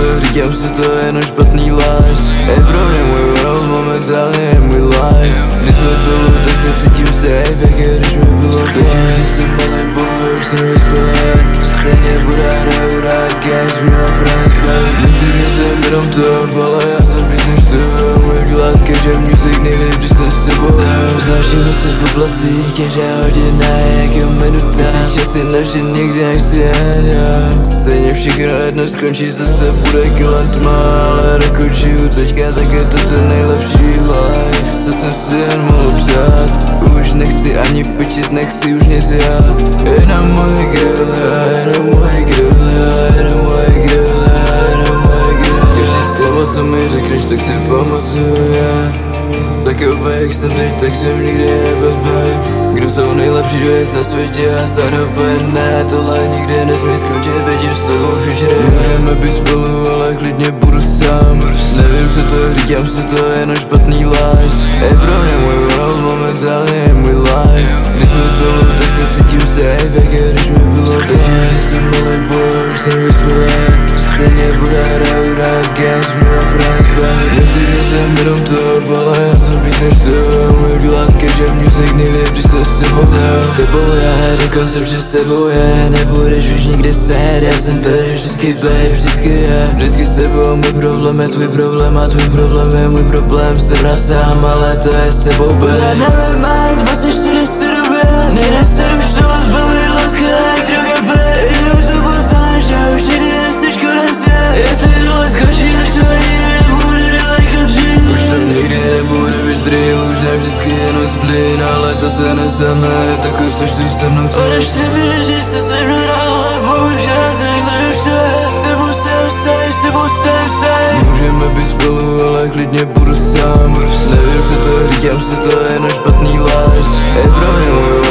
říkám si, to je jenom špatný life. Je pro mě můj world, momentálně je můj life. Když jsme spolu, tak se cítím safe, jak je, když mi bylo fajn. Když jsem malý boy, už jsem vyspělý. Stejně bude hraju rád, gangs, me a friends, babe. Myslíš, že jsem jenom to, ale já jsem víc než to. Můj látka, že music nejlíp, když jsem s sebou. Značíme se v oblasti, každá hodina je jako minuta. Ty časy naše nikdy nechci jen já. Stejně všechno jedno skončí, zase bude kolem tma. Ale dokončuju teďka, tak je to ten nejlepší life, co jsem si jen mohl přát. Už nechci ani pičit, nechci už nic já. Jenom moje grille, jenom moje grille, jenom moje grille, jenom moje grille. Každý slovo, co mi řekneš, tak si pamatuju já. Takový jak jsem teď, tak jsem nikdy nebyl, babe. Kdo jsou nejlepší věc na světě a zároveň ne, tohle nikdy nesmí skončit, vidím s tebou future. Můžeme být spolu, ale klidně budu sám. Nevím co to, říkám si, to je jenom špatný life. Je pro mě můj world, momentálně je můj life. Když jsme spolu, tak se cítím safe, jak je, když mi bylo fajn. Když jsem malý boy, už jsem vyspělý. Stejně bude hraju rád, gangs, me a friends, babe. Myslíš, že jsem jenom to, ale já jsem víc než to. Můj látka, že music nejlíp, když jsem s sebou. S tebou já, řekl jsem, že s tebou je. Nebudeš už nikdy sét, já jsem tady vždycky, babe, vždycky je. Vždycky s tebou, můj problém je tvůj problém a tvůj problém je můj problém. Jsem na sám, ale to je s tebou, babe. Já nevím, mám 24 době. Nejde se už toho zbavit, láska jak droga, babe. Jenom to poznáš, já už nikdy nesteš konec. Jestli tohle skončí, tak to nikdy nebude daleko dřív. Už to nikdy nebude víc drill, už ne vždycky jenom splín, ale to se nestane, tak už seš tu se mnou. Odeš nebyli, že jsi se mnou dál, ale bohužel takhle už to je. S tebou jsem safe, s tebou jsem safe. Můžeme být spolu, ale klidně budu sám. Nevím co to, říkám si, to je jenom špatný life. Je pro mě můj